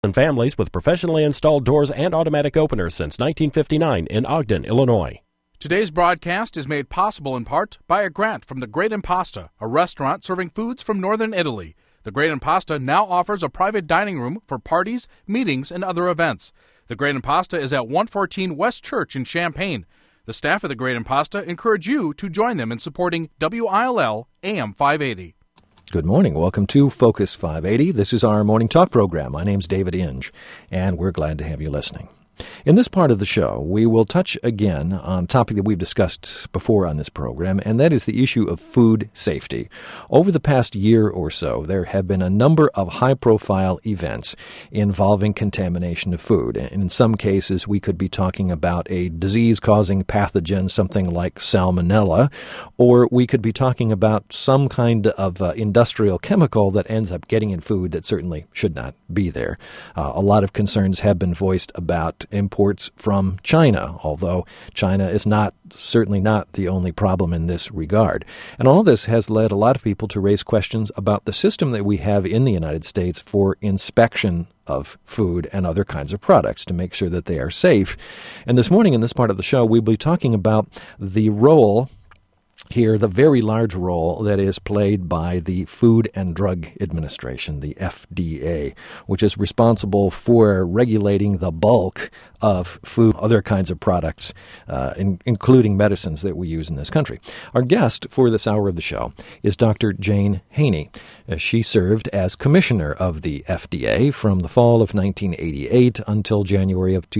and families with professionally installed doors and automatic openers since 1959 in Ogden, Illinois. Today's broadcast is made possible in part by a grant from the Great Impasta, a restaurant serving foods from northern Italy. The Great Impasta now offers a private dining room for parties, meetings, and other events. The Great Impasta is at 114 West Church in Champaign. The staff of the Great Impasta encourage you to join them in supporting WILL AM 580. Good morning. Welcome to Focus 580. This is our morning talk program. My name's David Inge, and we're glad to have you listening. In this part of the show, we will touch again on a topic that we've discussed before on this program, and that is the issue of food safety. Over the past year or so, there have been a number of high-profile events involving contamination of food. And in some cases, we could be talking about a disease-causing pathogen, something like salmonella, or we could be talking about some kind of industrial chemical that ends up getting in food that certainly should not be there. A lot of concerns have been voiced about imports from China, although China is certainly not the only problem in this regard. And all this has led a lot of people to raise questions about the system that we have in the United States for inspection of food and other kinds of products to make sure that they are safe. And this morning in this part of the show, we'll be talking about the role here, the very large role that is played by the Food and Drug Administration, the FDA, which is responsible for regulating the bulk of food, other kinds of products, including medicines that we use in this country. Our guest for this hour of the show is Dr. Jane Haney. She served as commissioner of the FDA from the fall of 1988 until January of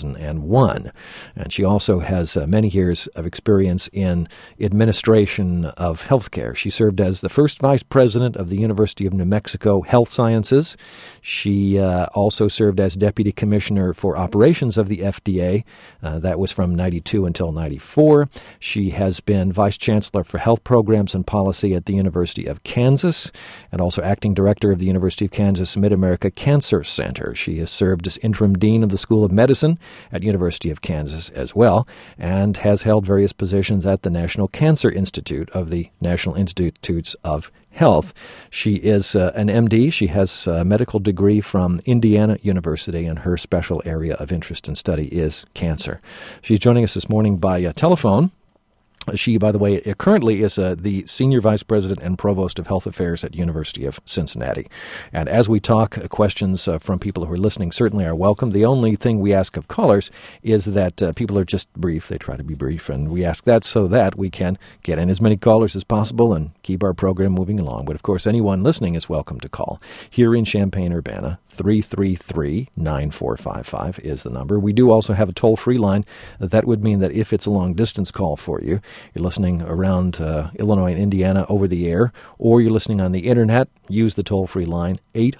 2001. And she also has many years of experience in administration of healthcare. She served as the first vice president of the University of New Mexico Health Sciences. She also served as deputy commissioner for operations of the FDA. That was from 92 until 94. She has been vice chancellor for health programs and policy at the University of Kansas and also acting director of the University of Kansas Mid-America Cancer Center. She has served as interim dean of the School of Medicine at University of Kansas as well and has held various positions at the National Cancer Institute of the National Institutes of Health. She is an MD. She has a medical degree from Indiana University, and her special area of interest and study is cancer. She's joining us this morning by telephone. She, by the way, currently is the Senior Vice President and Provost of Health Affairs at University of Cincinnati. And as we talk, questions from people who are listening certainly are welcome. The only thing we ask of callers is that people are just brief. They try to be brief, and we ask that so that we can get in as many callers as possible and keep our program moving along. But, of course, anyone listening is welcome to call. Here in Champaign-Urbana, 333-9455 is the number. We do also have a toll-free line. That would mean that if it's a long-distance call for you, you're listening around Illinois and Indiana over the air, or you're listening on the Internet, use the toll-free line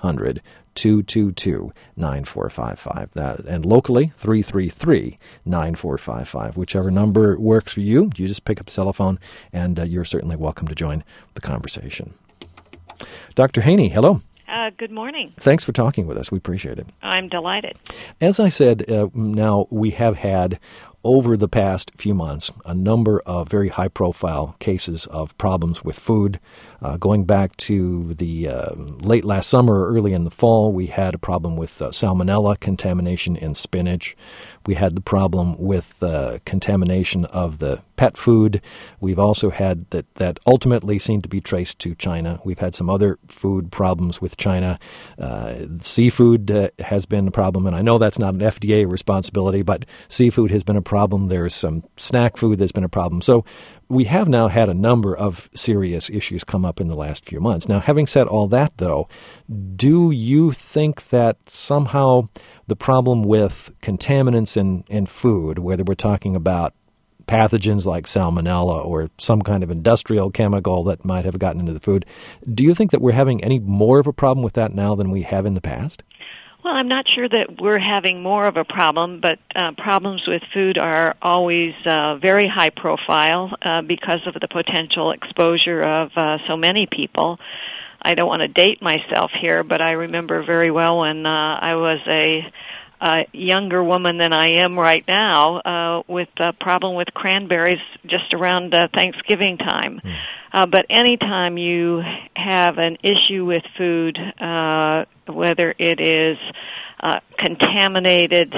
800-222-9455. And locally, 333-9455. Whichever number works for you, you just pick up the telephone, and you're certainly welcome to join the conversation. Dr. Haney, hello. Good morning. Thanks for talking with us. We appreciate it. I'm delighted. As I said, now we have had over the past few months a number of very high-profile cases of problems with food. Going back to the late last summer or early in the fall, we had a problem with salmonella contamination in spinach. We had the problem with contamination of the pet food. We've also had that ultimately seemed to be traced to China. We've had some other food problems with China. Seafood has been a problem, and I know that's not an FDA responsibility, but seafood has been a problem. There's some snack food that's been a problem. So we have now had a number of serious issues come up in the last few months. Now, having said all that, though, do you think that somehow the problem with contaminants in food, whether we're talking about pathogens like salmonella or some kind of industrial chemical that might have gotten into the food, do you think that we're having any more of a problem with that now than we have in the past? Well, I'm not sure that we're having more of a problem, but problems with food are always very high profile because of the potential exposure of so many people. I don't want to date myself here, but I remember very well when I was a younger woman than I am right now with a problem with cranberries just around Thanksgiving time. But anytime you have an issue with food, whether it is contaminated,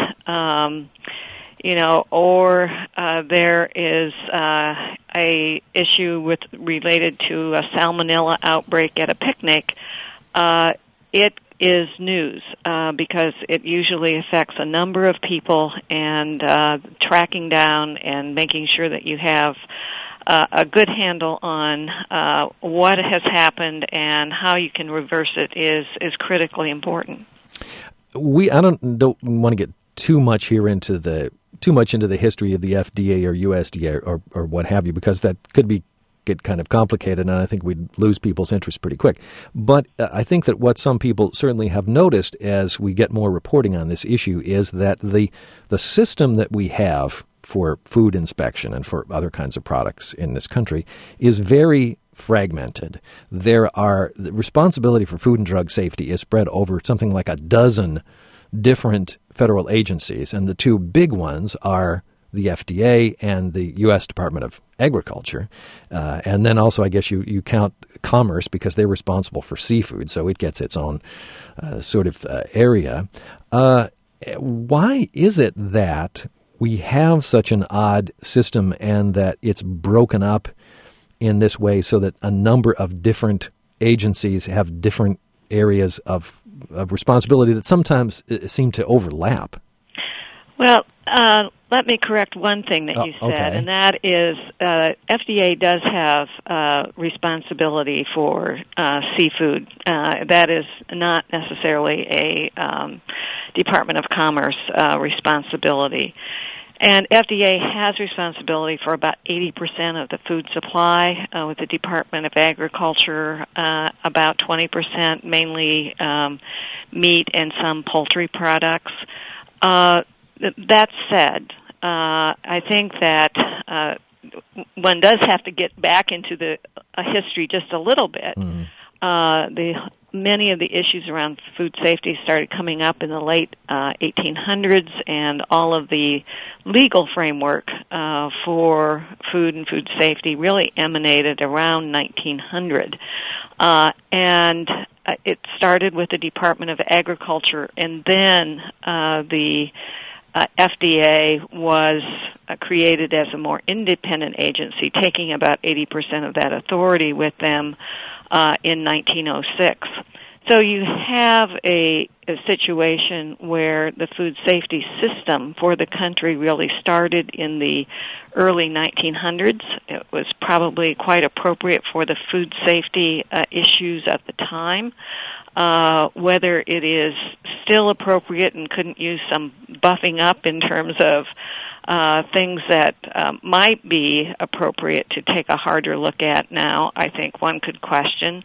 or there is a issue related to a salmonella outbreak at a picnic, it is news because it usually affects a number of people, and tracking down and making sure that you have a good handle on what has happened and how you can reverse it is critically important. I don't want to get too much into the history of the FDA or USDA or what have you, because that could get kind of complicated, and I think we'd lose people's interest pretty quick. But I think that what some people certainly have noticed as we get more reporting on this issue is that the system that we have for food inspection and for other kinds of products in this country is very fragmented. The responsibility for food and drug safety is spread over something like a dozen different federal agencies, and the two big ones are the FDA and the U.S. Department of Agriculture. And then also, I guess you count Commerce because they're responsible for seafood, so it gets its own sort of area. Why is it that we have such an odd system and that it's broken up in this way so that a number of different agencies have different areas of responsibility that sometimes seem to overlap? Well, let me correct one thing that you said, okay. And that is FDA does have responsibility for seafood. That is not necessarily a Department of Commerce responsibility. And FDA has responsibility for about 80% of the food supply, with the Department of Agriculture about 20%, mainly meat and some poultry products. That said, I think that one does have to get back into the history just a little bit. Mm-hmm. Many of the issues around food safety started coming up in the late 1800s, and all of the legal framework for food and food safety really emanated around 1900. And it started with the Department of Agriculture, and then the FDA was created as a more independent agency, taking about 80% of that authority with them in 1906. So you have a situation where the food safety system for the country really started in the early 1900s. It was probably quite appropriate for the food safety issues at the time. Whether it is still appropriate and couldn't use some buffing up in terms of things that might be appropriate to take a harder look at now, I think one could question.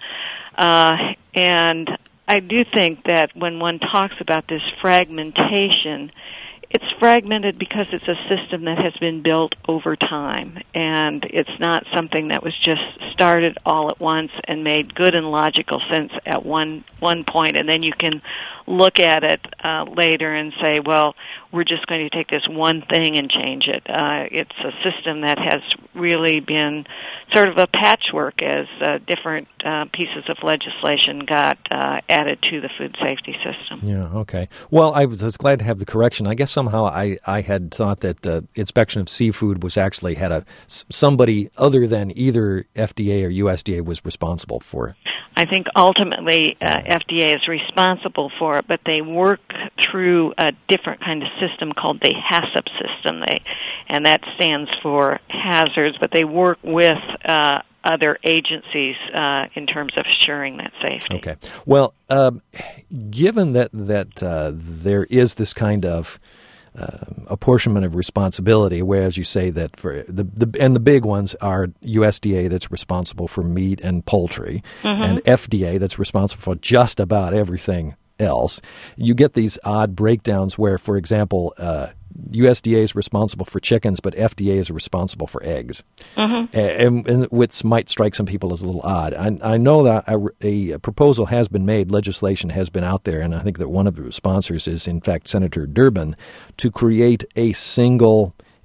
And I do think that when one talks about this fragmentation, it's fragmented because it's a system that has been built over time, and it's not something that was just started all at once and made good and logical sense at one point, and then you can look at it later and say, well, we're just going to take this one thing and change it. It's a system that has really been sort of a patchwork as different pieces of legislation got added to the food safety system. Yeah, okay. Well, I was glad to have the correction. I guess somehow I had thought that inspection of seafood was actually had somebody other than either FDA or USDA was responsible for it. I think ultimately FDA is responsible for it, but they work through a different kind of system called the HACCP system, and that stands for hazards, but they work with other agencies in terms of assuring that safety. Okay. Well, given that there is this kind of apportionment of responsibility, whereas you say that for the big ones are USDA that's responsible for meat and poultry, mm-hmm. and FDA that's responsible for just about everything else. You get these odd breakdowns where, for example, USDA is responsible for chickens, but FDA is responsible for eggs, mm-hmm. and which might strike some people as a little odd. I know that a proposal has been made, legislation has been out there, and I think that one of the sponsors is, in fact, Senator Durbin, to create a single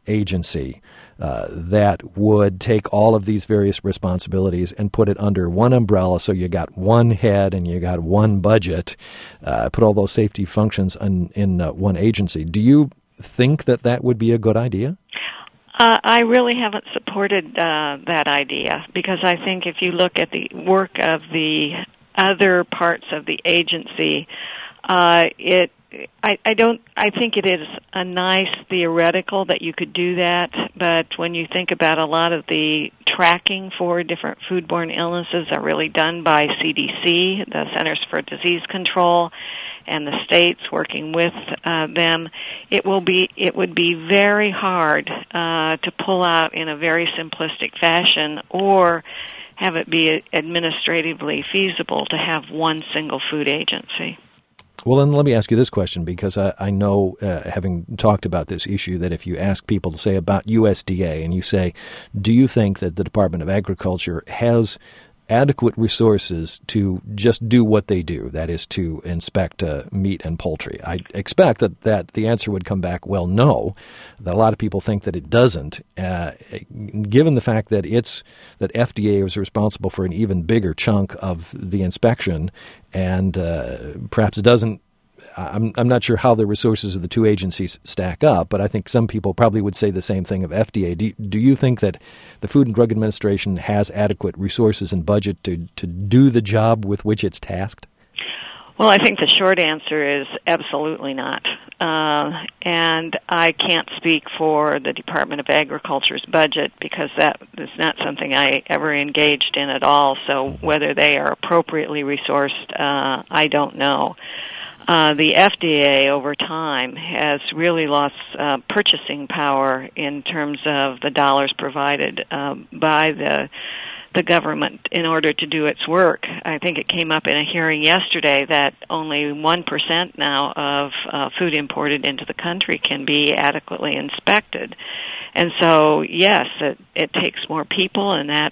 agency that would take all of these various responsibilities and put it under one umbrella, so you got one head and you got one budget, put all those safety functions in one agency. Do you think that would be a good idea? I really haven't supported that idea, because I think if you look at the work of the other parts of the agency, I think it is a nice theoretical that you could do that, but when you think about a lot of the tracking for different foodborne illnesses are really done by CDC, the Centers for Disease Control, and the states working with them, it would be very hard to pull out in a very simplistic fashion, or have it be administratively feasible to have one single food agency. Well, then let me ask you this question, because I know, having talked about this issue, that if you ask people to say about USDA and you say, do you think that the Department of Agriculture has adequate resources to just do what they do, that is to inspect meat and poultry? I expect that the answer would come back, well, no. That a lot of people think that it doesn't, given the fact that that FDA is responsible for an even bigger chunk of the inspection, and perhaps doesn't. I'm not sure how the resources of the two agencies stack up, but I think some people probably would say the same thing of FDA. Do you think that the Food and Drug Administration has adequate resources and budget to do the job with which it's tasked? Well, I think the short answer is absolutely not. And I can't speak for the Department of Agriculture's budget, because that is not something I ever engaged in at all. So whether they are appropriately resourced, I don't know. The FDA over time has really lost purchasing power in terms of the dollars provided by the government in order to do its work. I think it came up in a hearing yesterday that only 1% now of food imported into the country can be adequately inspected. And so, yes, it takes more people, and that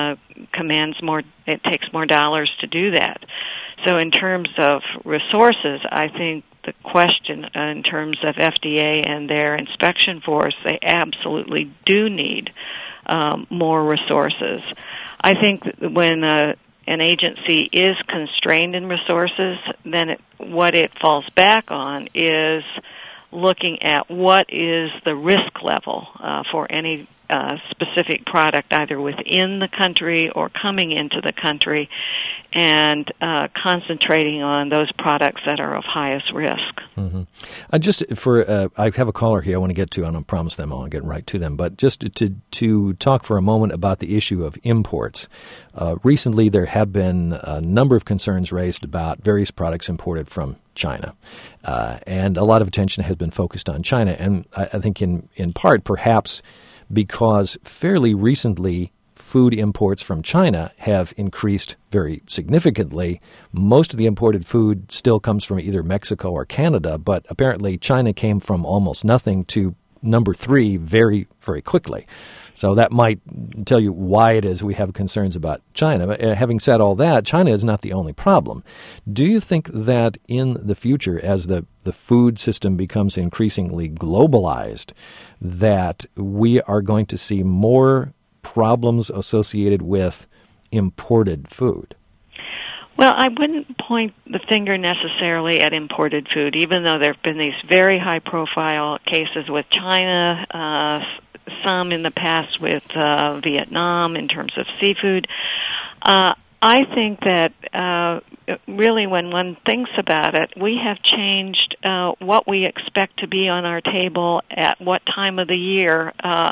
it takes more dollars to do that. So in terms of resources, I think the question in terms of FDA and their inspection force, they absolutely do need more resources. I think when an agency is constrained in resources, then what it falls back on is looking at what is the risk level for any specific product, either within the country or coming into the country, and concentrating on those products that are of highest risk. Mm-hmm. I have a caller here I want to get to, and I promise them I'll get right to them, but just to talk for a moment about the issue of imports. Recently there have been a number of concerns raised about various products imported from China, and a lot of attention has been focused on China, and I think in part perhaps because fairly recently food imports from China have increased very significantly. Most of the imported food still comes from either Mexico or Canada, but apparently China came from almost nothing to number 3 very, very quickly. So that might tell you why it is we have concerns about China. But having said all that, China is not the only problem. Do you think that in the future, as the food system becomes increasingly globalized, that we are going to see more problems associated with imported food? Well, I wouldn't point the finger necessarily at imported food, even though there have been these very high-profile cases with China, some in the past with Vietnam in terms of seafood. I think that really when one thinks about it, we have changed what we expect to be on our table at what time of the year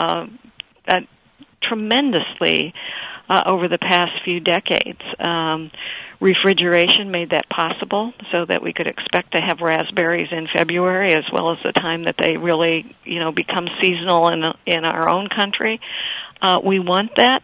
tremendously over the past few decades. Refrigeration made that possible so that we could expect to have raspberries in February, as well as the time that they really, become seasonal in our own country. We want that.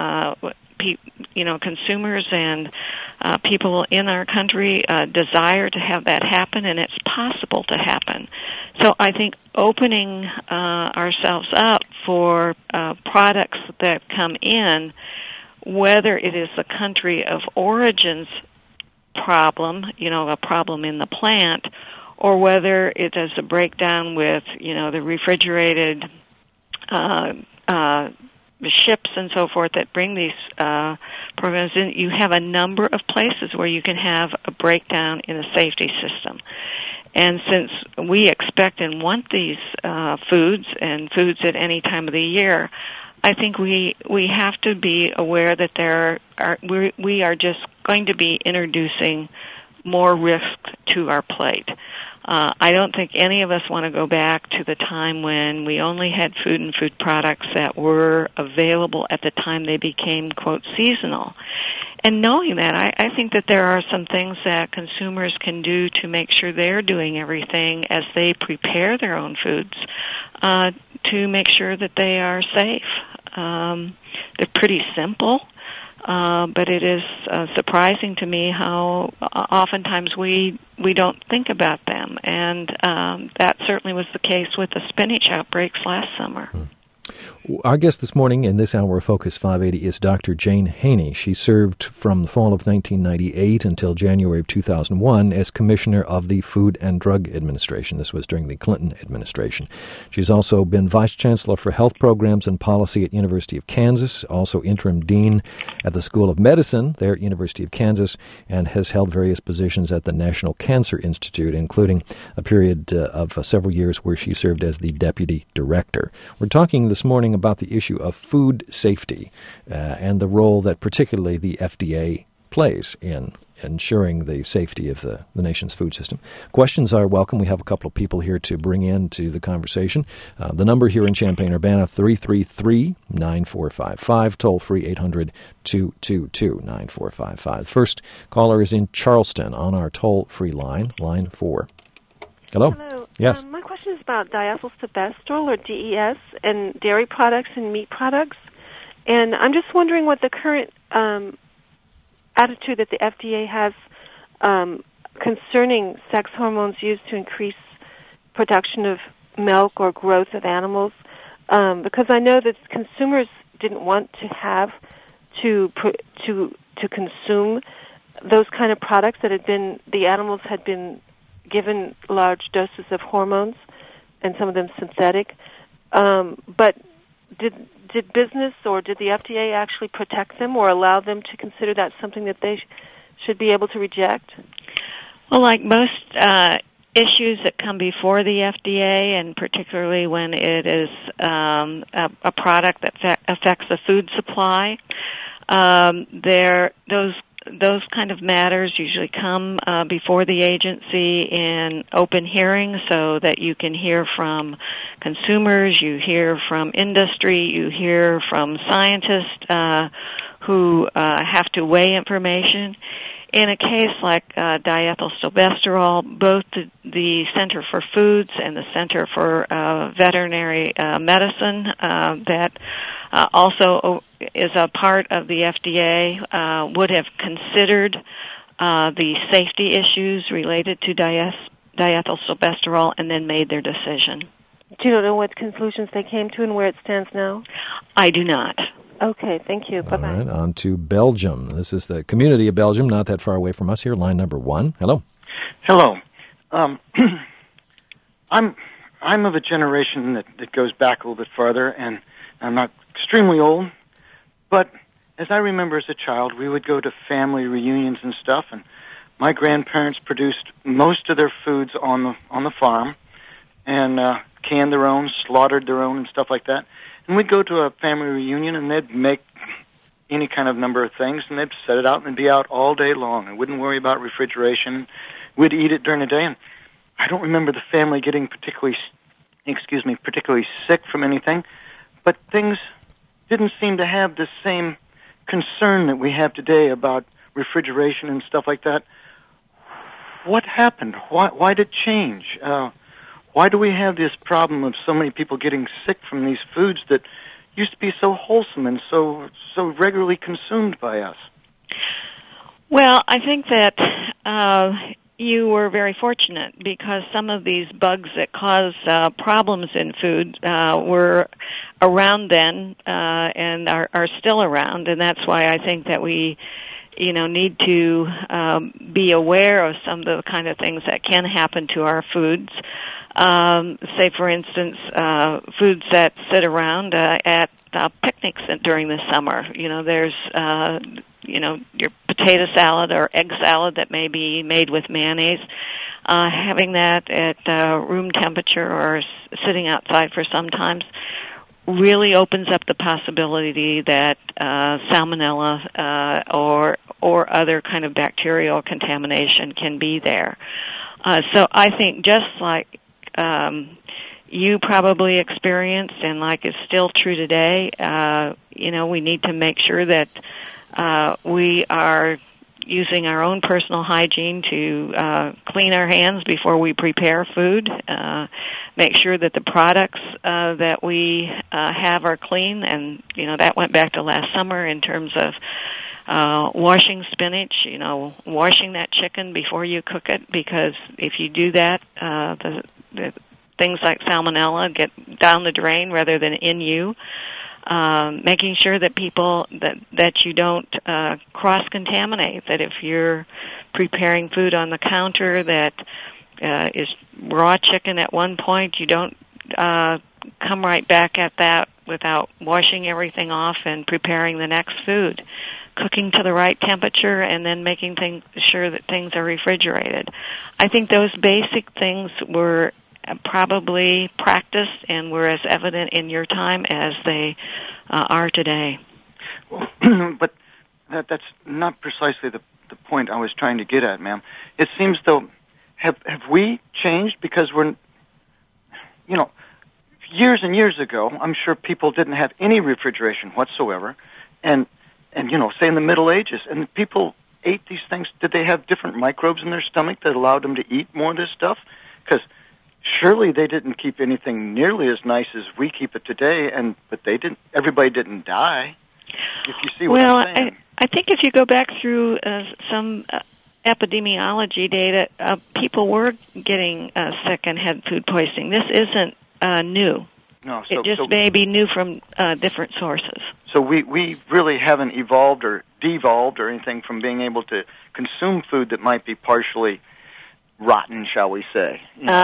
Consumers and people in our country desire to have that happen, and it's possible to happen. So I think opening ourselves up for products that come in, whether it is the country of origin's problem, a problem in the plant, or whether it is a breakdown with, the refrigerated ships and so forth that bring these programs in, you have a number of places where you can have a breakdown in the safety system. And since we expect and want these foods and foods at any time of the year, I think we have to be aware that we are just going to be introducing more risk to our plate. I don't think any of us want to go back to the time when we only had food and food products that were available at the time they became, quote, seasonal. And knowing that, I think that there are some things that consumers can do to make sure they're doing everything as they prepare their own foods to make sure that they are safe. They're pretty simple. But it is surprising to me how oftentimes we don't think about them, and that certainly was the case with the spinach outbreaks last summer. Our guest this morning in this hour of Focus 580 is Dr. Jane Haney. She served from the fall of 1998 until January of 2001 as Commissioner of the Food and Drug Administration. This was during the Clinton administration. She's also been Vice Chancellor for Health Programs and Policy at University of Kansas, also Interim Dean at the School of Medicine there at University of Kansas, and has held various positions at the National Cancer Institute, including a period of several years where she served as the Deputy Director. We're talking this morning about the issue of food safety and the role that particularly the FDA plays in ensuring the safety of the nation's food system. Questions are welcome. We have a couple of people here to bring into the conversation. The number here in Champaign-Urbana, 333-9455, toll-free 800-222-9455. First caller is in Charleston on our toll-free line 4. Hello. Hello. Yes. My question is about diethylstilbestrol, or DES, and dairy products and meat products. And I'm just wondering what the current attitude that the FDA has concerning sex hormones used to increase production of milk or growth of animals. Because I know that consumers didn't want to have to consume those kind of products that the animals had been given large doses of hormones, and some of them synthetic. But did business or did the FDA actually protect them or allow them to consider that something that they should be able to reject? Well, like most issues that come before the FDA, and particularly when it is a product that affects the food supply, those kind of matters usually come before the agency in open hearings so that you can hear from consumers, you hear from industry, you hear from scientists who have to weigh information. In a case like diethylstilbestrol, both the Center for Foods and the Center for Veterinary Medicine that also is a part of the FDA would have considered the safety issues related to diethylstilbestrol and then made their decision. Do you know what conclusions they came to and where it stands now? I do not. Okay, thank you. Bye-bye. All right, on to Belgium. This is the community of Belgium, not that far away from us here. Line number 1. Hello. Hello. I'm of a generation that goes back a little bit farther, and I'm not extremely old, but as I remember as a child, we would go to family reunions and stuff, and my grandparents produced most of their foods on the farm, and canned their own, slaughtered their own, and stuff like that. And we'd go to a family reunion, and they'd make any kind of number of things, and they'd set it out and be out all day long. I wouldn't worry about refrigeration. We'd eat it during the day, and I don't remember the family getting particularly sick from anything, but things didn't seem to have the same concern that we have today about refrigeration and stuff like that. What happened? Why did it change? Why do we have this problem of so many people getting sick from these foods that used to be so wholesome and so regularly consumed by us? Well, I think that you were very fortunate because some of these bugs that cause problems in food were around then and are still around, and that's why I think that we need to be aware of some of the kind of things that can happen to our foods. say, for instance, foods that sit around at picnics during the summer. There's your potato salad or egg salad that may be made with mayonnaise. Having that at room temperature or sitting outside for some times really opens up the possibility that salmonella or other kind of bacterial contamination can be there. So I think just like you probably experienced and like is still true today, we need to make sure that we are using our own personal hygiene to clean our hands before we prepare food, make sure that the products that we have are clean, and that went back to last summer in terms of washing spinach, washing that chicken before you cook it, because if you do that, the things like salmonella get down the drain rather than in you. Making sure that that you don't cross-contaminate, that if you're preparing food on the counter that is raw chicken at one point, you don't come right back at that without washing everything off and preparing the next food. Cooking to the right temperature and then making sure that things are refrigerated. I think those basic things were probably practiced and were as evident in your time as they are today. Well, but that's not precisely the point I was trying to get at, ma'am. It seems though, have we changed? Because we're, years and years ago, I'm sure people didn't have any refrigeration whatsoever, and say in the Middle Ages, and people ate these things. Did they have different microbes in their stomach that allowed them to eat more of this stuff? Because surely they didn't keep anything nearly as nice as we keep it today, but they didn't. Everybody didn't die. If you see what I'm saying. I think if you go back through some epidemiology data, people were getting sick and had food poisoning. This isn't new. No, it just may be new from different sources. So we really haven't evolved or devolved or anything from being able to consume food that might be partially rotten, shall we say?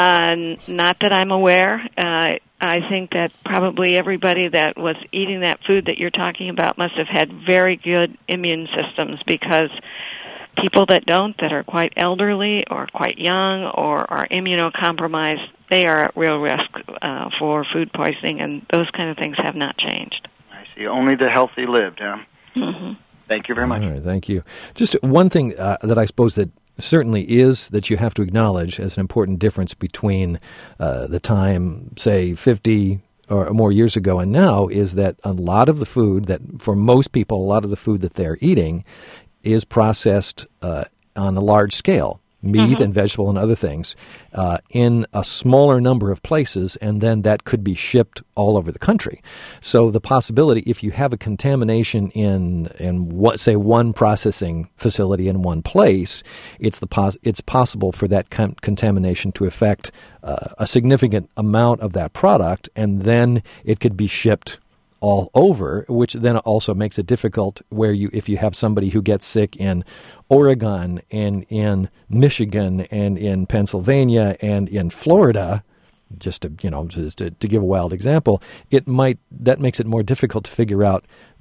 Not that I'm aware. I think that probably everybody that was eating that food that you're talking about must have had very good immune systems, because people that don't, that are quite elderly or quite young or are immunocompromised, they are at real risk for food poisoning, and those kind of things have not changed. I see. Only the healthy lived, huh? Mm-hmm. Thank you very much. All right, thank you. Just one thing that I suppose that certainly is that you have to acknowledge as an important difference between the time, say, 50 or more years ago and now, is that a lot of the food that, for most people, a lot of the food that they're eating is processed on a large scale, meat and vegetable and other things, in a smaller number of places, and then that could be shipped all over the country. So the possibility, if you have a contamination in what, say, one processing facility in one place, it's possible for that contamination to affect a significant amount of that product, and then it could be shipped all over, which then also makes it difficult where if you have somebody who gets sick in Oregon and in Michigan and in Pennsylvania and in Florida, just to give a wild example, that makes it more difficult to figure out,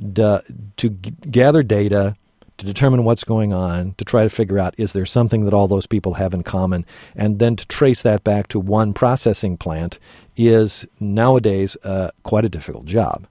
to gather data, to determine what's going on, to try to figure out, is there something that all those people have in common, and then to trace that back to one processing plant is nowadays quite a difficult job.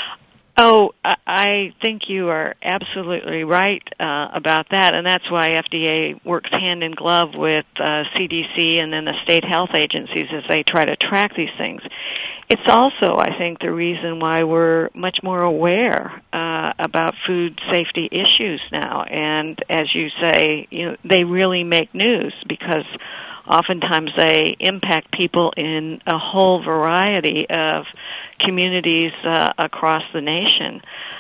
Oh, I think you are absolutely right about that, and that's why FDA works hand in glove with CDC and then the state health agencies as they try to track these things. It's also, I think, the reason why we're much more aware about food safety issues now, and as you say, they really make news because oftentimes they impact people in a whole variety of communities across the nation.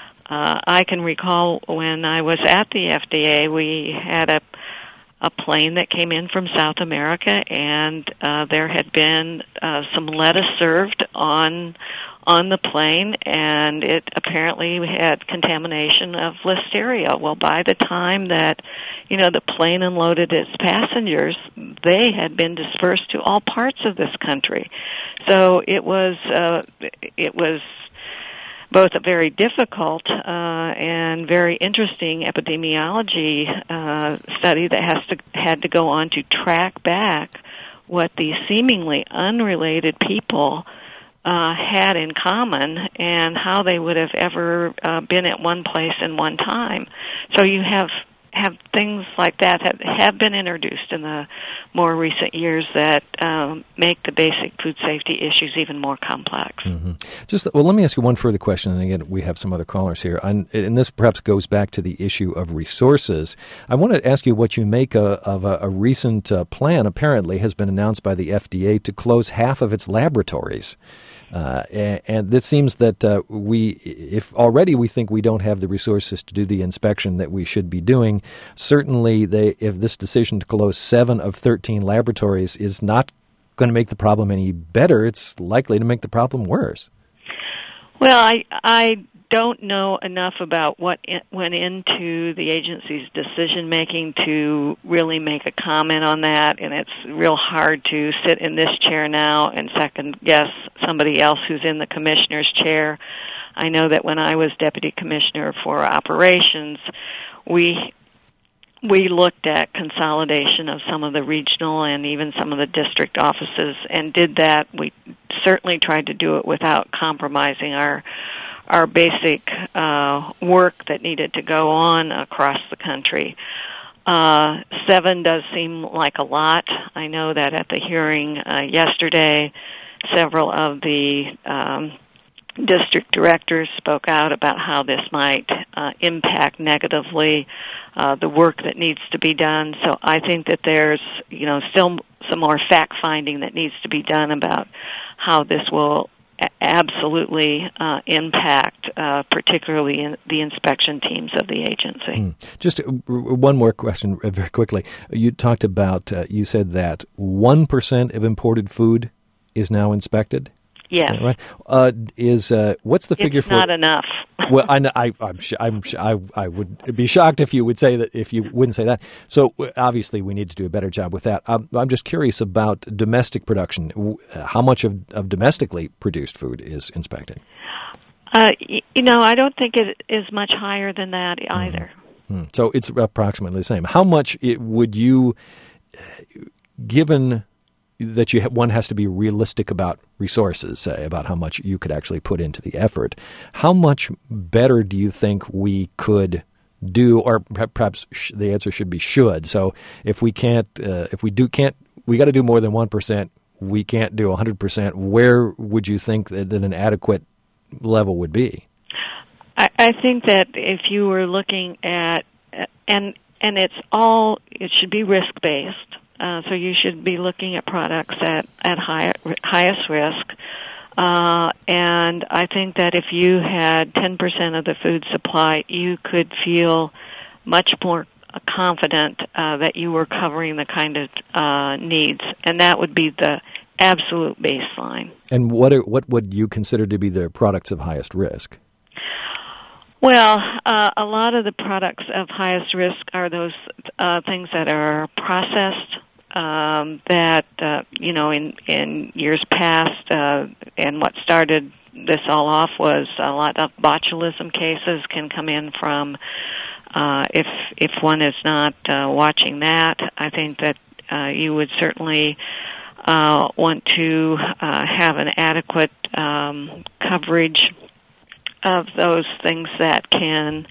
I can recall when I was at the FDA, we had a plane that came in from South America, and there had been some lettuce served on the plane, and it apparently had contamination of Listeria. Well, by the time that the plane unloaded its passengers, they had been dispersed to all parts of this country. So it was both a very difficult and very interesting epidemiology study that had to go on to track back what these seemingly unrelated people had in common and how they would have ever been at one place in one time. So you have things like that have been introduced in the more recent years that make the basic food safety issues even more complex. Mm-hmm. Let me ask you one further question, and again, we have some other callers here, and this perhaps goes back to the issue of resources. I want to ask you what you make of a recent plan, apparently has been announced by the FDA, to close half of its laboratories. And it seems that if already we think we don't have the resources to do the inspection that we should be doing, certainly if this decision to close 7 of 13 laboratories is not going to make the problem any better, it's likely to make the problem worse. Well, I don't know enough about what went into the agency's decision-making to really make a comment on that, and it's real hard to sit in this chair now and second-guess somebody else who's in the commissioner's chair. I know that when I was deputy commissioner for operations, we looked at consolidation of some of the regional and even some of the district offices and did that. We certainly tried to do it without compromising our basic work that needed to go on across the country. 7 does seem like a lot. I know that at the hearing yesterday, several of the district directors spoke out about how this might impact negatively the work that needs to be done. So I think that there's, still some more fact-finding that needs to be done about how this will absolutely impact, particularly in the inspection teams of the agency. Just one more question very quickly. You talked about, you said that 1% of imported food is now inspected? Yes. Right. What's the figure for? It's not enough. Well, I would be shocked if you wouldn't say that. So obviously we need to do a better job with that. I'm just curious about domestic production. How much of domestically produced food is inspected? I don't think it is much higher than that either. Mm-hmm. So it's approximately the same. How much would you, given that one has to be realistic about resources, say, about how much you could actually put into the effort, how much better do you think we could do, or perhaps the answer should be should. So if we can't, we got to do more than 1%, we can't do 100%, where would you think that an adequate level would be? I think that if you were looking at, and it should be risk-based, so you should be looking at products at highest risk. And I think that if you had 10% of the food supply, you could feel much more confident that you were covering the kind of needs, and that would be the absolute baseline. And what would you consider to be the products of highest risk? Well, a lot of the products of highest risk are those things that are processed, that, in years past, and what started this all off was a lot of botulism cases can come in from, if one is not watching that. I think that you would certainly want to have an adequate coverage of those things that can,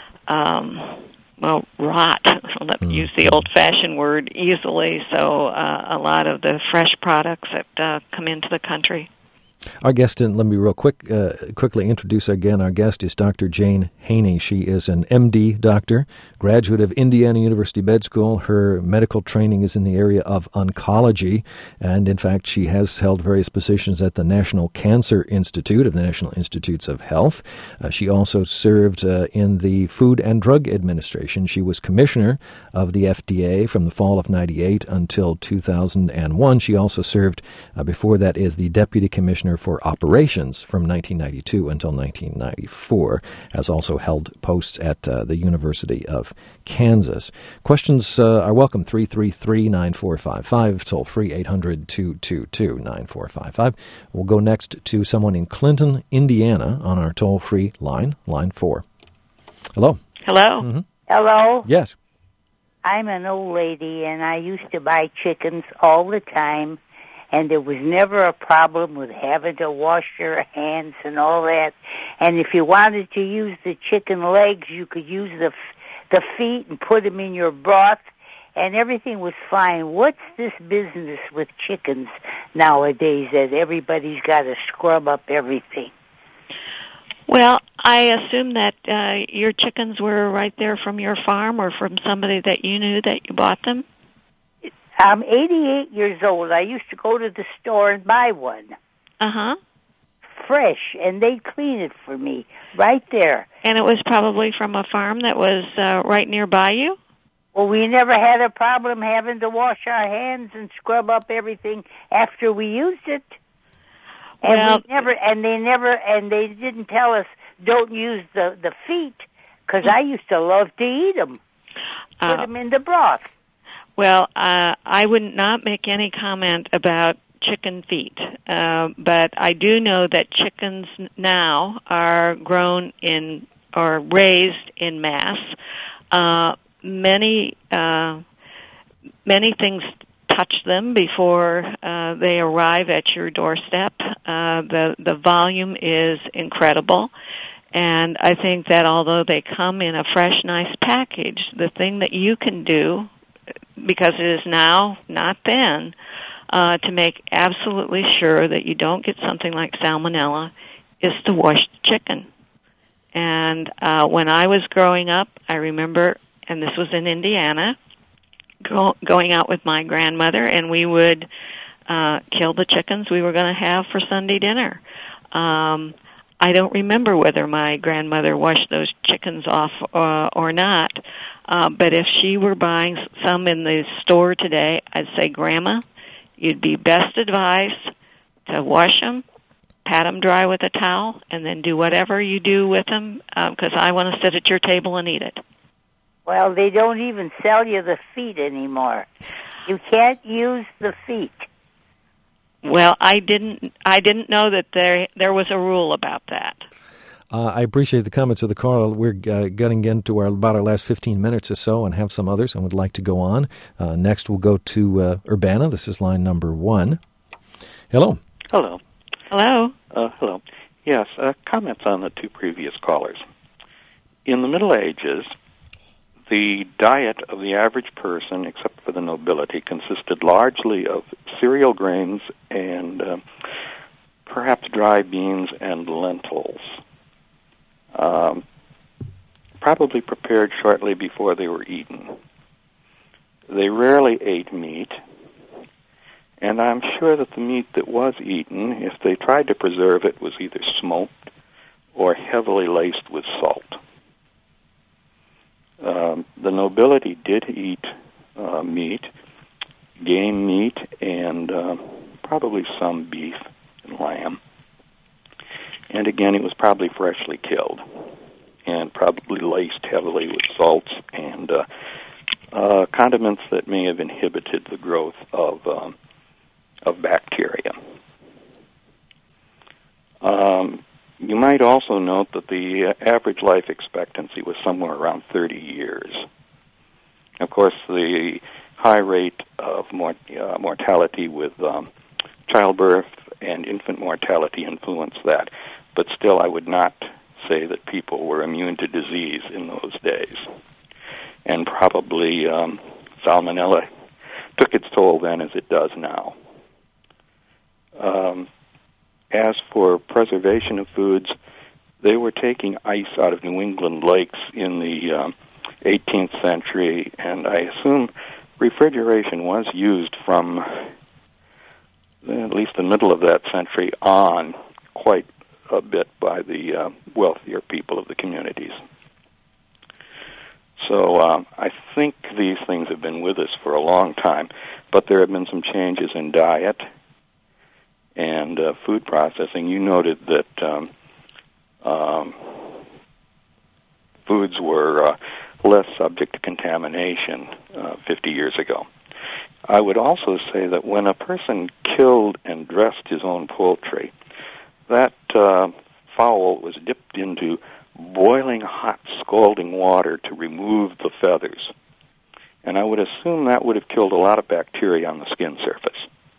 rot, let me use the old-fashioned word, easily. So a lot of the fresh products that come into the country. Our guest, and let me quickly introduce again, our guest is Dr. Jane Haney. She is an MD doctor, graduate of Indiana University Med School. Her medical training is in the area of oncology, and in fact, she has held various positions at the National Cancer Institute of the National Institutes of Health. She also served in the Food and Drug Administration. She was commissioner of the FDA from the fall of '98 until 2001. She also served before that as the deputy commissioner Commissioner for Operations from 1992 until 1994, has also held posts at the University of Kansas. Questions are welcome, 333-9455, toll free 800-222-9455. We'll go next to someone in Clinton, Indiana, on our toll-free line 4. Hello. Hello. Mm-hmm. Hello? Yes. I'm an old lady, and I used to buy chickens all the time, and there was never a problem with having to wash your hands and all that. And if you wanted to use the chicken legs, you could use the feet and put them in your broth, and everything was fine. What's this business with chickens nowadays that everybody's got to scrub up everything? Well, I assume that your chickens were right there from your farm or from somebody that you knew that you bought them? I'm 88 years old. I used to go to the store and buy one. Uh-huh. Fresh, and they'd clean it for me right there. And it was probably from a farm that was right nearby you? Well, we never had a problem having to wash our hands and scrub up everything after we used it. And they didn't tell us don't use the feet, because I used to love to eat them. Put them in the broth. Well, I would not make any comment about chicken feet, but I do know that chickens now are grown in or raised in mass. Many things touch them before they arrive at your doorstep. The volume is incredible, and I think that although they come in a fresh, nice package, the thing that you can do, because it is now, not then, to make absolutely sure that you don't get something like salmonella is to wash the chicken. And when I was growing up, I remember, and this was in Indiana, going out with my grandmother, and we would kill the chickens we were going to have for Sunday dinner. I don't remember whether my grandmother washed those chickens off or not, but if she were buying some in the store today, I'd say, Grandma, you'd be best advised to wash them, pat them dry with a towel, and then do whatever you do with them, because I want to sit at your table and eat it. Well, they don't even sell you the feet anymore. You can't use the feet. Well, I didn't know that there was a rule about that. I appreciate the comments of the caller. We're getting into about our last 15 minutes or so and have some others and would like to go on. Next, we'll go to Urbana. This is line number 1. Hello. Hello. Hello. Hello. Yes, comments on the two previous callers. In the Middle Ages, the diet of the average person, except for the nobility, consisted largely of cereal grains and perhaps dry beans and lentils, probably prepared shortly before they were eaten. They rarely ate meat, and I'm sure that the meat that was eaten, if they tried to preserve it, was either smoked or heavily laced with salt. The nobility did eat meat, game meat, and probably some beef and lamb. And again, it was probably freshly killed and probably laced heavily with salts and condiments that may have inhibited the growth of bacteria. You might also note that the average life expectancy was somewhere around 30 years. Of course, the high rate of mortality with childbirth and infant mortality influenced that. But still, I would not say that people were immune to disease in those days. And probably salmonella took its toll then as it does now. As for preservation of foods, they were taking ice out of New England lakes in the 18th century, and I assume refrigeration was used from at least the middle of that century on quite a bit by the wealthier people of the communities. So I think these things have been with us for a long time, but there have been some changes in diet, and and food processing, you noted that foods were less subject to contamination 50 years ago. I would also say that when a person killed and dressed his own poultry, that fowl was dipped into boiling hot, scalding water to remove the feathers. And I would assume that would have killed a lot of bacteria on the skin surface.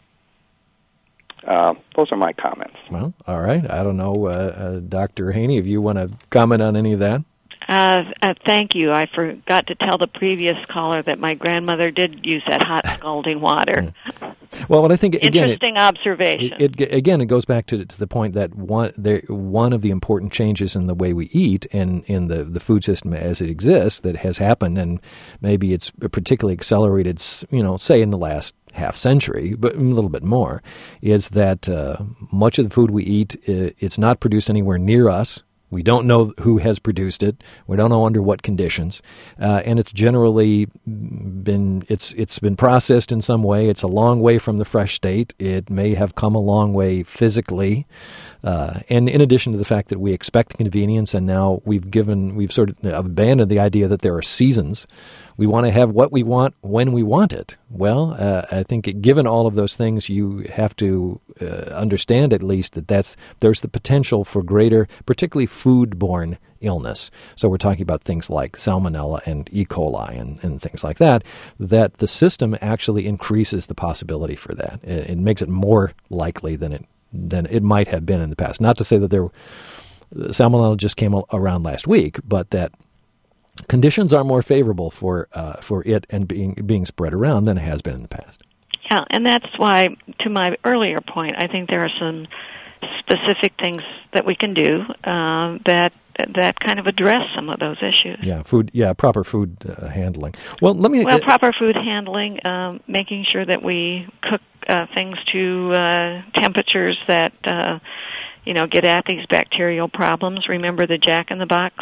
Those are my comments. Well, all right. I don't know, Dr. Haney, if you want to comment on any of that. Thank you. I forgot to tell the previous caller that my grandmother did use that hot scalding water. Well, what I think interesting observation. It goes back to the point that one of the important changes in the way we eat and in the food system as it exists that has happened, and maybe it's particularly accelerated, say in the last half century, but a little bit more, is that much of the food we eat, it's not produced anywhere near us. We don't know who has produced it. We don't know under what conditions, and it's generally been processed in some way. It's a long way from the fresh state. It may have come a long way physically, and in addition to the fact that we expect convenience, and now we've sort of abandoned the idea that there are seasons. We want to have what we want when we want it. Well, I think given all of those things, you have to understand at least that there's the potential for greater, particularly foodborne illness. So we're talking about things like salmonella and E. coli and things like that the system actually increases the possibility for that. It makes it more likely than it might have been in the past. Not to say that salmonella just came around last week, but that conditions are more favorable for it and being spread around than it has been in the past. Yeah, and that's why, to my earlier point, I think there are some specific things that we can do that kind of address some of those issues. Yeah, proper food handling. Well, proper food handling, making sure that we cook things to temperatures that get at these bacterial problems. Remember the Jack in the Box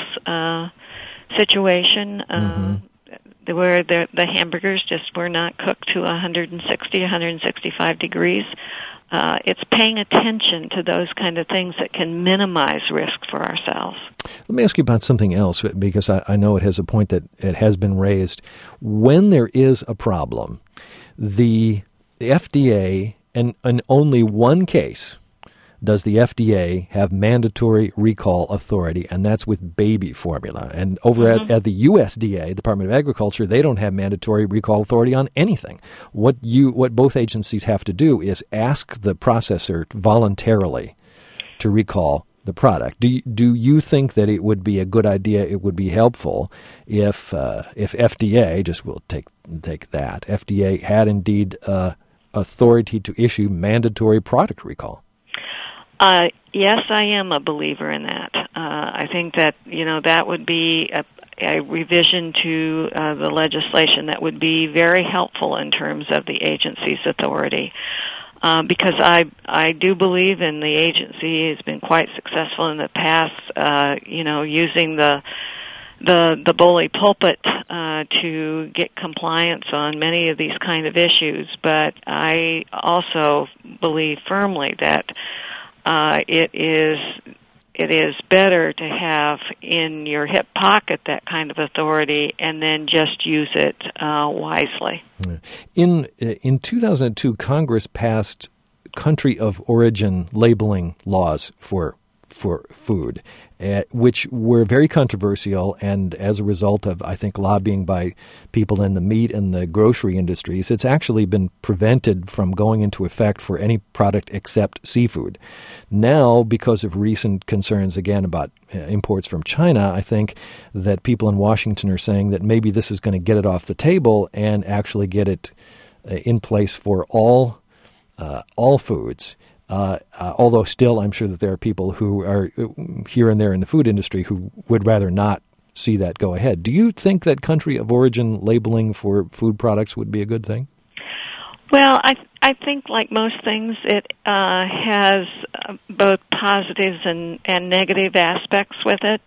situation, where the hamburgers just were not cooked to 160, 165 degrees. It's paying attention to those kind of things that can minimize risk for ourselves. Let me ask you about something else, because I know it has a point that it has been raised. When there is a problem, the FDA, and in only one case, does the FDA have mandatory recall authority, and that's with baby formula. And over at the USDA, Department of Agriculture, they don't have mandatory recall authority on anything. What both agencies have to do is ask the processor voluntarily to recall the product. Do you think that it would be a good idea, it would be helpful if FDA, just we'll take that, FDA had indeed authority to issue mandatory product recall? Yes, I am a believer in that. I think that that would be a revision to the legislation that would be very helpful in terms of the agency's authority, because I do believe, and the agency has been quite successful in the past, using the bully pulpit to get compliance on many of these kind of issues. But I also believe firmly that it is better to have in your hip pocket that kind of authority and then just use it wisely. In 2002, Congress passed country of origin labeling laws for food, which were very controversial, and as a result of, I think, lobbying by people in the meat and the grocery industries, it's actually been prevented from going into effect for any product except seafood. Now, because of recent concerns, again, about imports from China, I think that people in Washington are saying that maybe this is going to get it off the table and actually get it in place for all foods. Although still, I'm sure that there are people who are here and there in the food industry who would rather not see that go ahead. Do you think that country of origin labeling for food products would be a good thing? Well, I think, like most things, it has both positives and negative aspects with it.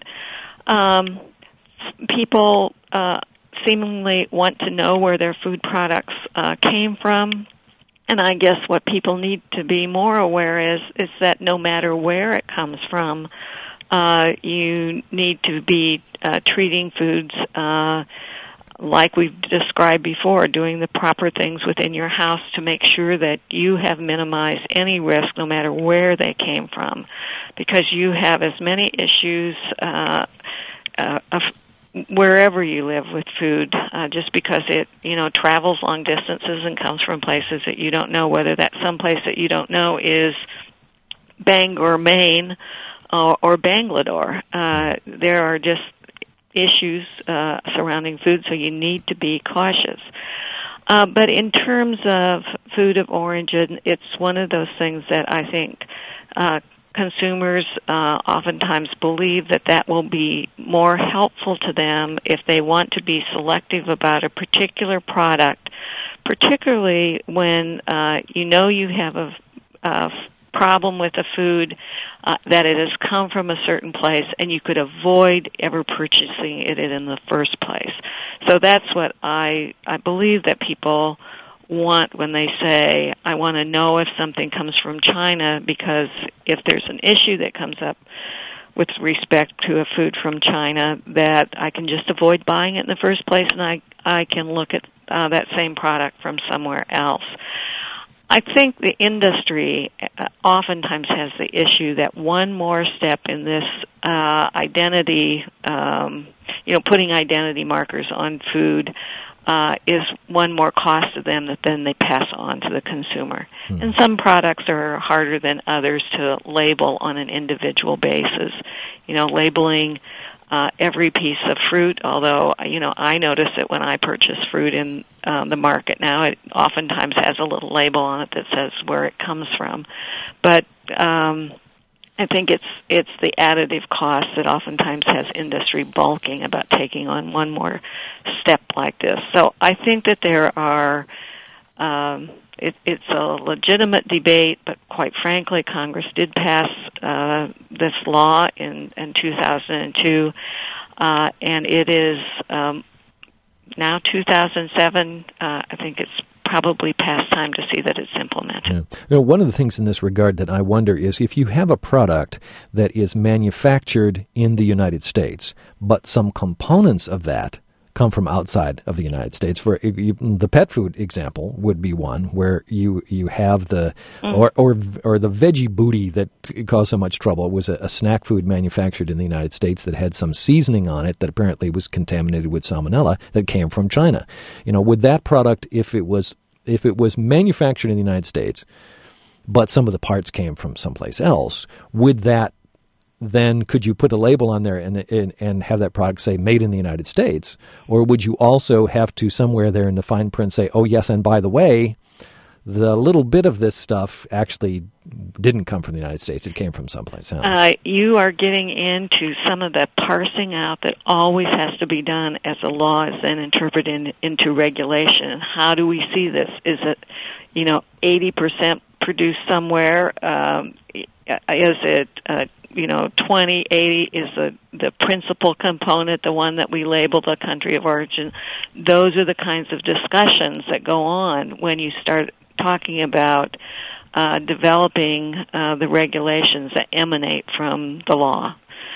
People seemingly want to know where their food products came from. And I guess what people need to be more aware is that no matter where it comes from, you need to be treating foods like we've described before, doing the proper things within your house to make sure that you have minimized any risk no matter where they came from, because you have as many issues of wherever you live with food, just because it, travels long distances and comes from places that you don't know, whether that someplace that you don't know is Bangor, Maine, or Bangalore. There are just issues surrounding food, so you need to be cautious. But in terms of food of origin, it's one of those things that I think consumers oftentimes believe that will be more helpful to them if they want to be selective about a particular product, particularly when you have a problem with a food, that it has come from a certain place and you could avoid ever purchasing it in the first place. So that's what I believe that people want when they say, I want to know if something comes from China, because if there's an issue that comes up with respect to a food from China, that I can just avoid buying it in the first place, and I can look at that same product from somewhere else. I think the industry oftentimes has the issue that one more step in this identity, putting identity markers on food is one more cost to them that then they pass on to the consumer. And some products are harder than others to label on an individual basis. Labeling every piece of fruit, although, I notice it when I purchase fruit in the market now. It oftentimes has a little label on it that says where it comes from. But I think it's the additive cost that oftentimes has industry balking about taking on one more step like this. So I think that there are it's a legitimate debate, but quite frankly, Congress did pass this law in 2002, and it is now 2007. I think it's probably past time to see that it's implemented. Yeah. One of the things in this regard that I wonder is if you have a product that is manufactured in the United States, but some components of that come from outside of the United States. For the pet food example would be one where you have the or the veggie booty that caused so much trouble. It was a snack food manufactured in the United States that had some seasoning on it that apparently was contaminated with salmonella that came from China. Would that product, if it was manufactured in the United States, but some of the parts came from someplace else, would that then could you put a label on there and have that product say made in the United States? Or would you also have to somewhere there in the fine print say, oh, yes, and by the way, the little bit of this stuff actually didn't come from the United States. It came from someplace else. You are getting into some of the parsing out that always has to be done as a law is then interpreted into regulation. How do we see this? Is it, 80% produced somewhere? Is it 20, 80 is the principal component, the one that we label the country of origin. Those are the kinds of discussions that go on when you start talking about developing the regulations that emanate from the law.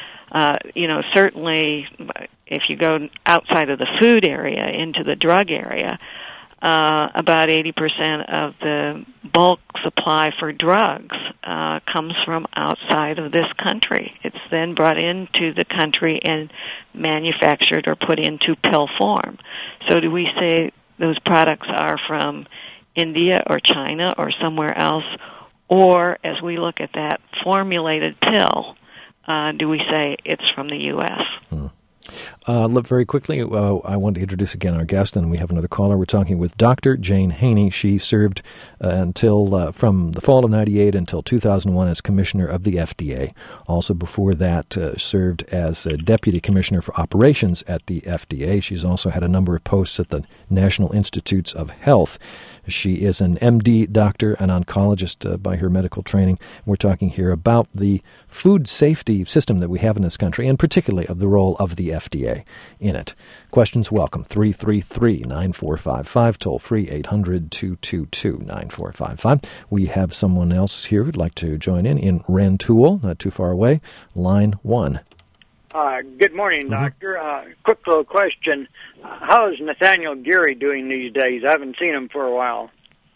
Certainly if you go outside of the food area into the drug area, about 80% of the bulk supply for drugs comes from outside of this country. It's then brought into the country and manufactured or put into pill form. So do we say those products are from India or China or somewhere else? Or as we look at that formulated pill, do we say it's from the U.S.? Look, very quickly, I want to introduce again our guest, and we have another caller. We're talking with Dr. Jane Haney. She served until from the fall of 98 until 2001 as commissioner of the FDA. Also before that, served as a deputy commissioner for operations at the FDA. She's also had a number of posts at the National Institutes of Health. She is an MD doctor, an oncologist by her medical training. We're talking here about the food safety system that we have in this country, and particularly of the role of the FDA. BCAA in it. Questions welcome. 333-9455, toll free 800-222-9455. We have someone else here who'd like to join in Rantoul, not too far away. Line 1. Good morning, Doctor. Quick little question. How is Nathaniel Geary doing these days? I haven't seen him for a while.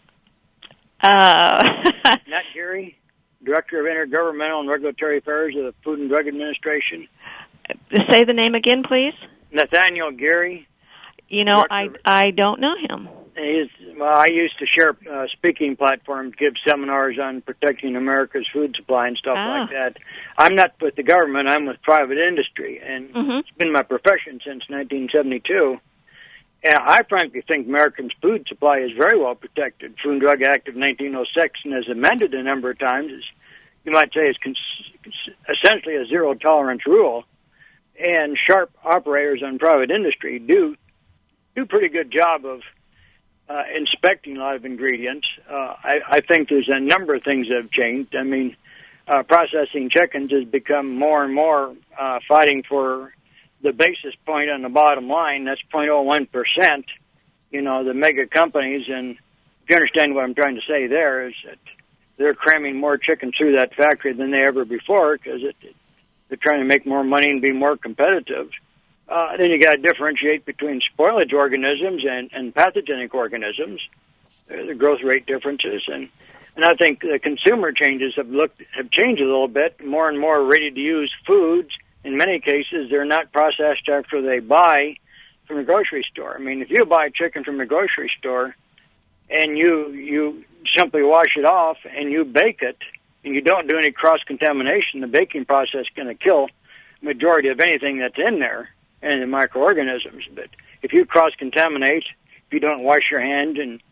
Nat Geary, Director of Intergovernmental and Regulatory Affairs of the Food and Drug Administration. Say the name again, please. Nathaniel Geary. You know, I don't know him. I used to share speaking platforms, give seminars on protecting America's food supply and stuff like that. I'm not with the government. I'm with private industry, and it's been my profession since 1972. And I frankly think Americans' food supply is very well protected. Food and Drug Act of 1906, and as amended a number of times, you might say is essentially a zero-tolerance rule. And sharp operators on private industry do pretty good job of inspecting a lot of ingredients. I think there's a number of things that have changed. I mean, processing chickens has become more and more fighting for the basis point on the bottom line. That's 0.01%. You know, the mega companies, and if you understand what I'm trying to say there, is that they're cramming more chickens through that factory than they ever before because they're trying to make more money and be more competitive. Then you got to differentiate between spoilage organisms and pathogenic organisms. The growth rate differences, and I think the consumer changes have changed a little bit. More and more ready-to-use foods. In many cases, they're not processed after they buy from the grocery store. I mean, if you buy chicken from the grocery store and you simply wash it off and you bake it, and you don't do any cross-contamination, the baking process is going to kill the majority of anything that's in there and the microorganisms. But if you cross-contaminate, if you don't wash your hand and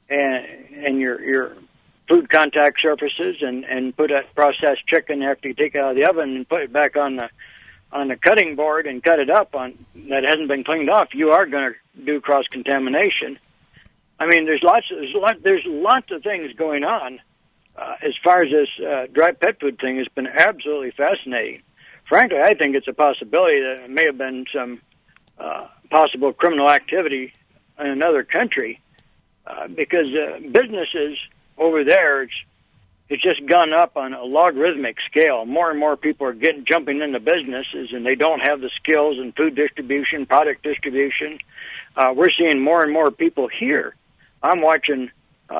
your food contact surfaces and put a processed chicken after you take it out of the oven and put it back on the cutting board and cut it up that hasn't been cleaned off, you are going to do cross-contamination. I mean, there's lots of things going on. As far as this dry pet food thing, has been absolutely fascinating. Frankly, I think it's a possibility that it may have been some possible criminal activity in another country because businesses over there, it's just gone up on a logarithmic scale. More and more people are jumping into businesses, and they don't have the skills in food distribution, product distribution. We're seeing more and more people here. I'm watching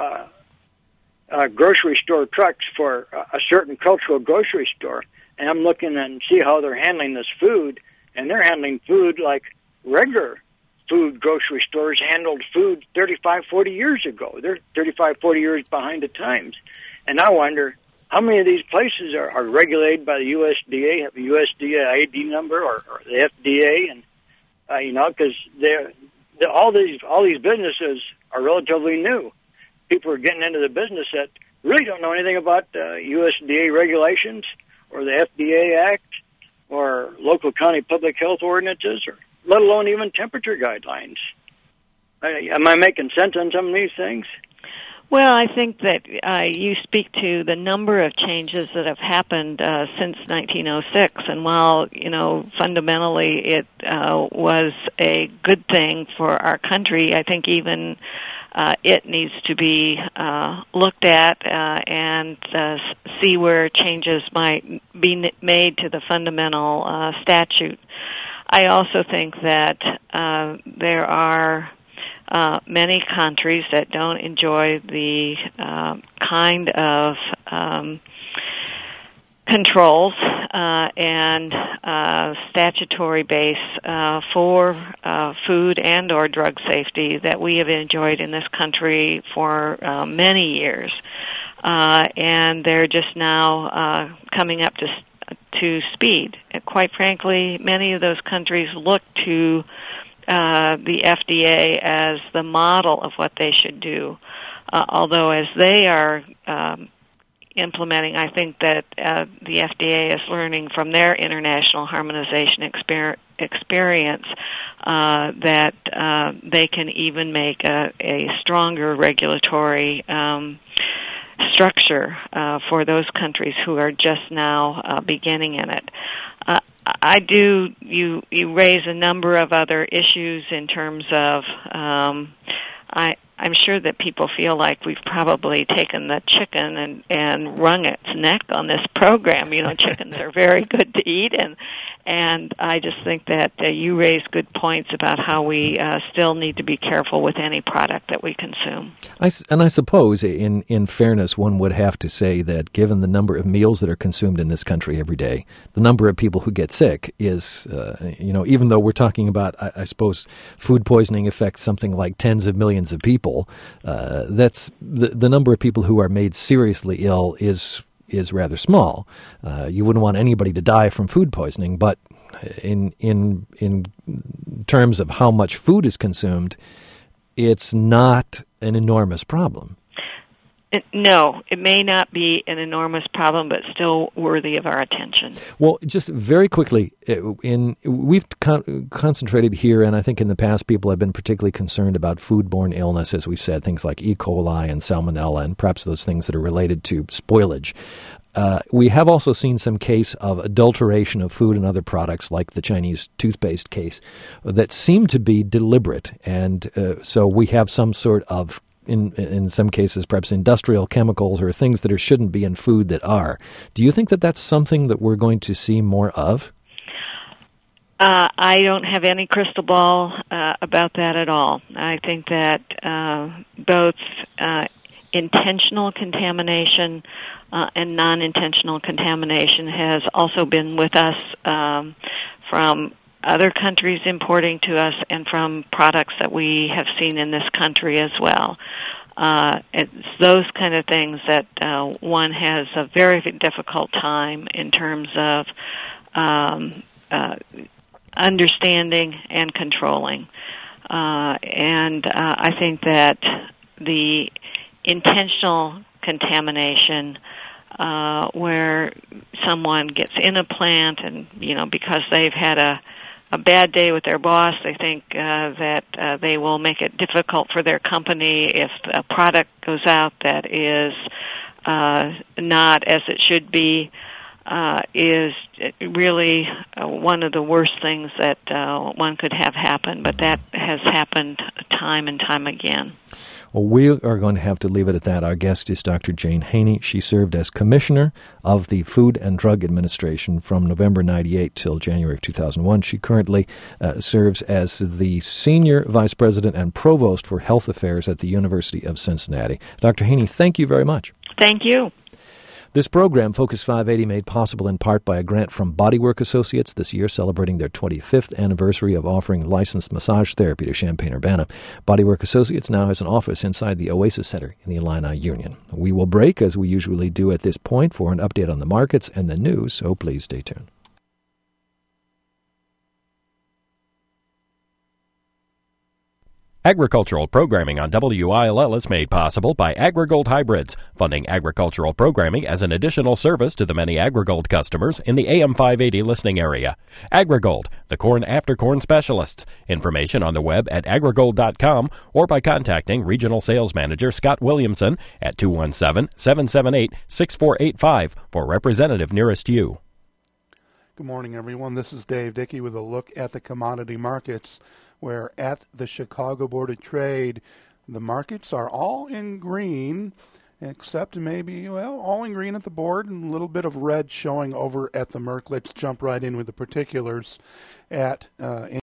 grocery store trucks for a certain cultural grocery store, and I'm looking and see how they're handling this food, and they're handling food like regular food grocery stores handled food 35, 40 years ago. They're 35, 40 years behind the times. And I wonder how many of these places are regulated by the USDA, have a USDA ID number or the FDA, and because all these businesses are relatively new. People are getting into the business that really don't know anything about USDA regulations or the FDA Act or local county public health ordinances, or let alone even temperature guidelines. Am I making sense on some of these things? Well, I think that you speak to the number of changes that have happened since 1906, and while, fundamentally it was a good thing for our country, I think even it needs to be looked at and see where changes might be made to the fundamental statute. I also think that there are many countries that don't enjoy the kind of controls and statutory base for food and or drug safety that we have enjoyed in this country for many years. And they're just now coming up to speed. Quite frankly, many of those countries look to the FDA as the model of what they should do. Although as they are implementing, I think that the FDA is learning from their international harmonization experience that they can even make a stronger regulatory structure for those countries who are just now beginning in it. You raise a number of other issues in terms of, I'm sure that people feel like we've probably taken the chicken and wrung its neck on this program. You know, chickens are very good to eat, and I just think that you raise good points about how we still need to be careful with any product that we consume. And I suppose, in fairness, one would have to say that given the number of meals that are consumed in this country every day, the number of people who get sick is, even though we're talking about, I suppose, food poisoning affects something like tens of millions of people, that's the number of people who are made seriously ill is rather small. You wouldn't want anybody to die from food poisoning, but in terms of how much food is consumed, it's not an enormous problem. No, it may not be an enormous problem, but still worthy of our attention. Well, just very quickly, we've concentrated here, and I think in the past people have been particularly concerned about foodborne illness, as we've said, things like E. coli and salmonella, and perhaps those things that are related to spoilage. We have also seen some case of adulteration of food and other products, like the Chinese toothpaste case, that seem to be deliberate, and so we have some sort of in some cases, perhaps industrial chemicals or things that shouldn't be in food that are. Do you think that that's something that we're going to see more of? I don't have any crystal ball about that at all. I think that both intentional contamination and non-intentional contamination has also been with us from other countries importing to us and from products that we have seen in this country as well. It's those kind of things that one has a very difficult time in terms of understanding and controlling. And I think that the intentional contamination where someone gets in a plant and, because they've had a bad day with their boss, they think that they will make it difficult for their company if a product goes out that is not as it should be, is really one of the worst things that one could have happen. But that has happened time and time again. Well, we are going to have to leave it at that. Our guest is Dr. Jane Haney. She served as Commissioner of the Food and Drug Administration from November 98 till January of 2001. She currently serves as the Senior Vice President and Provost for Health Affairs at the University of Cincinnati. Dr. Haney, thank you very much. Thank you. This program, Focus 580, made possible in part by a grant from Bodywork Associates, this year celebrating their 25th anniversary of offering licensed massage therapy to Champaign-Urbana. Bodywork Associates now has an office inside the Oasis Center in the Illini Union. We will break, as we usually do at this point, for an update on the markets and the news, so please stay tuned. Agricultural programming on WILL is made possible by AgriGold Hybrids, funding agricultural programming as an additional service to the many AgriGold customers in the AM 580 listening area. AgriGold, the corn after corn specialists. Information on the web at agrigold.com or by contacting Regional Sales Manager Scott Williamson at 217-778-6485 for representative nearest you. Good morning, everyone. This is Dave Dickey with a look at the commodity markets, where at the Chicago Board of Trade, the markets are all in green, except maybe, all in green at the board and a little bit of red showing over at the Merck. Let's jump right in with the particulars at